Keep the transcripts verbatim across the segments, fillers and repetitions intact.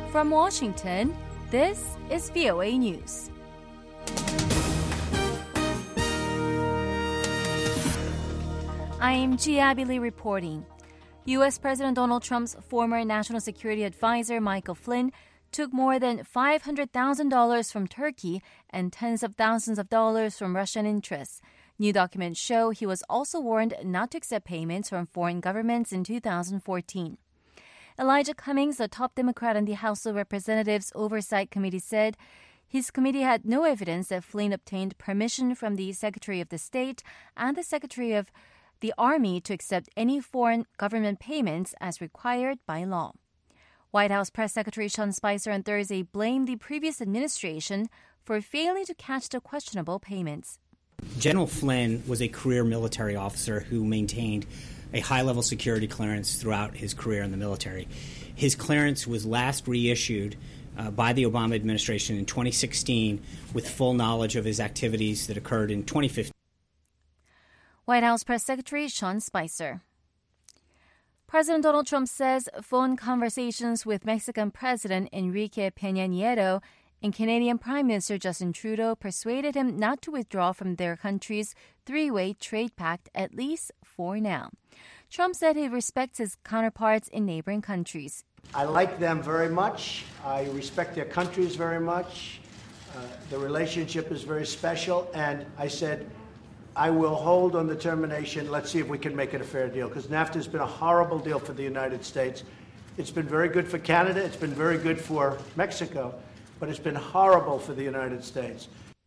From Washington, this is V O A News. I am Ji Abby Lee reporting. U S. President Donald Trump's former National Security Advisor Michael Flynn took more than five hundred thousand dollars from Turkey and tens of thousands of dollars from Russian interests. New documents show he was also warned not to accept payments from foreign governments in two thousand fourteen. Elijah Cummings, the top Democrat on the House of Representatives Oversight Committee, said his committee had no evidence that Flynn obtained permission from the Secretary of the State and the Secretary of the Army to accept any foreign government payments as required by law. White House Press Secretary Sean Spicer on Thursday blamed the previous administration for failing to catch the questionable payments. General Flynn was a career military officer who maintained a high-level security clearance throughout his career in the military. His clearance was last reissued uh, by the Obama administration in twenty sixteen with full knowledge of his activities that occurred in twenty fifteen. White House Press Secretary Sean Spicer. President Donald Trump says phone conversations with Mexican President Enrique Peña Nieto and Canadian Prime Minister Justin Trudeau persuaded him not to withdraw from their country's three-way trade pact, at least for now. Trump said he respects his counterparts in neighboring countries. I like them very much. I respect their countries very much. Uh, the relationship is very special. And I said, I will hold on the termination. Let's see if we can make it a fair deal, because NAFTA has been a horrible deal for the United States. It's been very good for Canada. It's been very good for Mexico. But it's been horrible for the United States.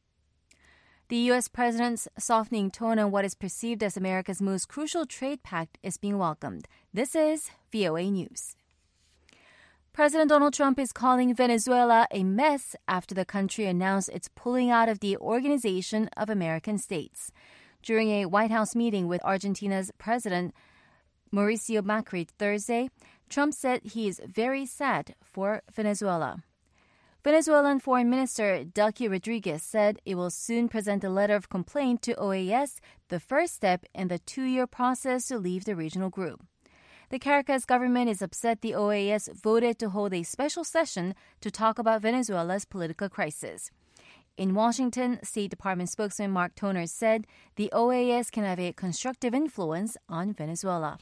The U S president's softening tone on what is perceived as America's most crucial trade pact is being welcomed. This is V O A News. President Donald Trump is calling Venezuela a mess after the country announced it's pulling out of the Organization of American States. During a White House meeting with Argentina's President Mauricio Macri Thursday, Trump said he is very sad for Venezuela. Venezuelan Foreign Minister Delcy Rodriguez said it will soon present a letter of complaint to O A S, the first step in the two-year process to leave the regional group. The Caracas government is upset the O A S voted to hold a special session to talk about Venezuela's political crisis. In Washington, State Department spokesman Mark Toner said the O A S can have a constructive influence on Venezuela.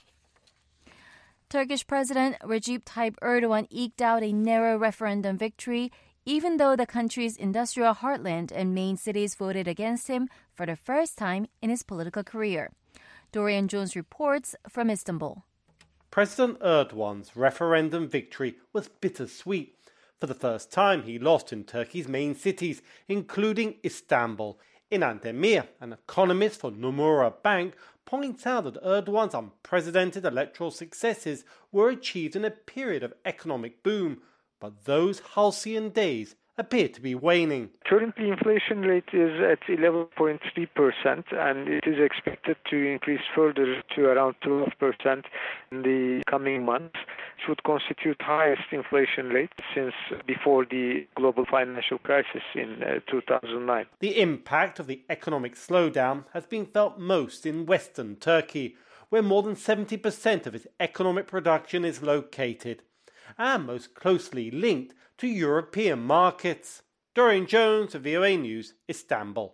Turkish President Recep Tayyip Erdogan eked out a narrow referendum victory, even though the country's industrial heartland and main cities voted against him for the first time in his political career. Dorian Jones reports from Istanbul. President Erdogan's referendum victory was bittersweet. For the first time, he lost in Turkey's main cities, including Istanbul. Inan Demir, an economist for Nomura Bank, points out that Erdogan's unprecedented electoral successes were achieved in a period of economic boom, but those halcyon days appear to be waning. Currently, inflation rate is at eleven point three percent, and it is expected to increase further to around twelve percent in the coming months, which would constitute highest inflation rate since before the global financial crisis in uh, two thousand nine. The impact of the economic slowdown has been felt most in western Turkey, where more than seventy percent of its economic production is located, and most closely linked to European markets. Dorian Jones of V O A News, Istanbul.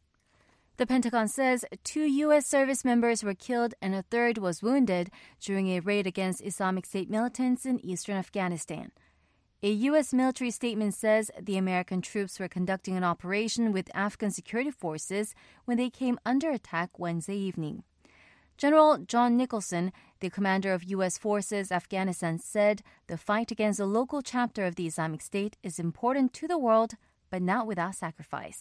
The Pentagon says two U S service members were killed and a third was wounded during a raid against Islamic State militants in eastern Afghanistan. A U S military statement says the American troops were conducting an operation with Afghan security forces when they came under attack Wednesday evening. General John Nicholson, the commander of U S forces Afghanistan, said the fight against the local chapter of the Islamic State is important to the world, but not without sacrifice.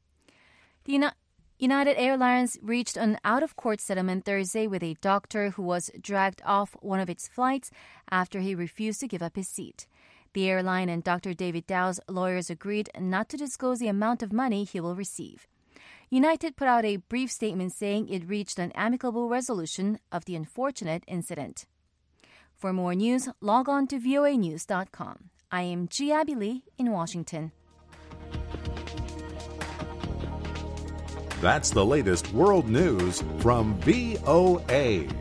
The Uni- United Airlines reached an out-of-court settlement Thursday with a doctor who was dragged off one of its flights after he refused to give up his seat. The airline and Doctor David Dow's lawyers agreed not to disclose the amount of money he will receive. United put out a brief statement saying it reached an amicable resolution of the unfortunate incident. For more news, log on to V O A news dot com. I am Ji Abby Lee in Washington. That's the latest world news from V O A.